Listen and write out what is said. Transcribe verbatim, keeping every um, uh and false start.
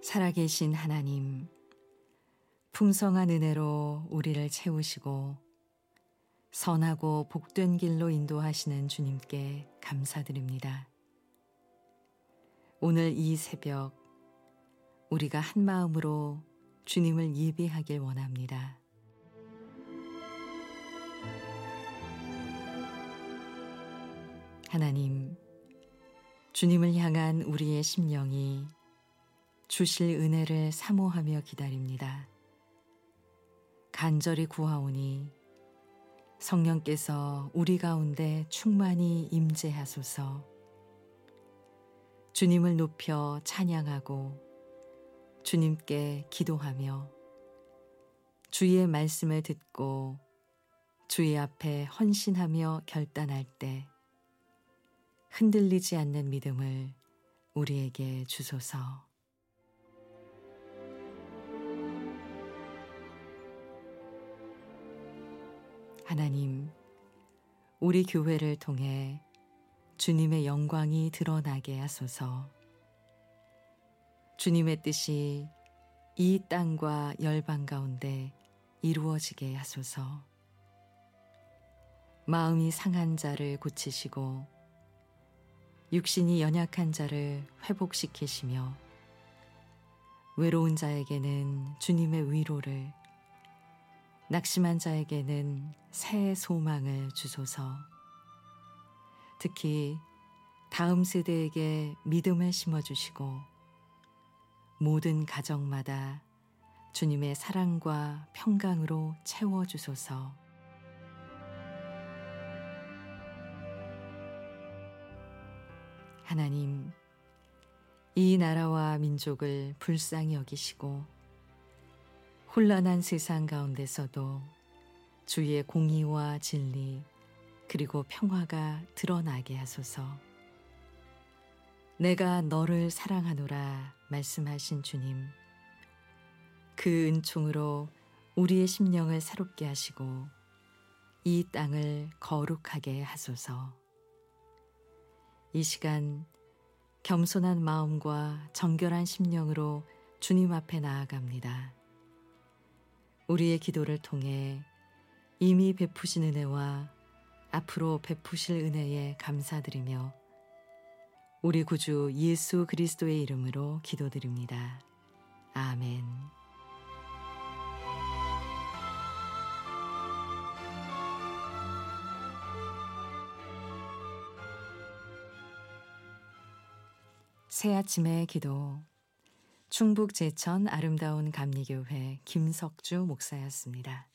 살아계신 하나님, 풍성한 은혜로 우리를 채우시고 선하고 복된 길로 인도하시는 주님께 감사드립니다. 오늘 이 새벽 우리가 한 마음으로 주님을 예배하길 원합니다. 하나님, 주님을 향한 우리의 심령이 주실 은혜를 사모하며 기다립니다. 간절히 구하오니 성령께서 우리 가운데 충만히 임재하소서. 주님을 높여 찬양하고 주님께 기도하며 주의 말씀을 듣고 주의 앞에 헌신하며 결단할 때 흔들리지 않는 믿음을 우리에게 주소서. 하나님, 우리 교회를 통해 주님의 영광이 드러나게 하소서. 주님의 뜻이 이 땅과 열방 가운데 이루어지게 하소서. 마음이 상한 자를 고치시고 육신이 연약한 자를 회복시키시며 외로운 자에게는 주님의 위로를, 낙심한 자에게는 새 소망을 주소서. 특히 다음 세대에게 믿음을 심어주시고 모든 가정마다 주님의 사랑과 평강으로 채워주소서. 하나님, 이 나라와 민족을 불쌍히 여기시고 혼란한 세상 가운데서도 주의 공의와 진리 그리고 평화가 드러나게 하소서. 내가 너를 사랑하노라 말씀하신 주님, 그 은총으로 우리의 심령을 새롭게 하시고 이 땅을 거룩하게 하소서. 이 시간 겸손한 마음과 정결한 심령으로 주님 앞에 나아갑니다. 우리의 기도를 통해 이미 베푸신 은혜와 앞으로 베푸실 은혜에 감사드리며 우리 구주 예수 그리스도의 이름으로 기도드립니다. 아멘. 새 아침의 기도, 충북 제천 아름다운 감리교회 김석주 목사였습니다.